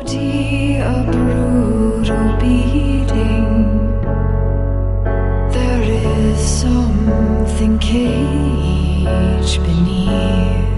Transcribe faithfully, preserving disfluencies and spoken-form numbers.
empty, a brutal beating. There is something caged beneath.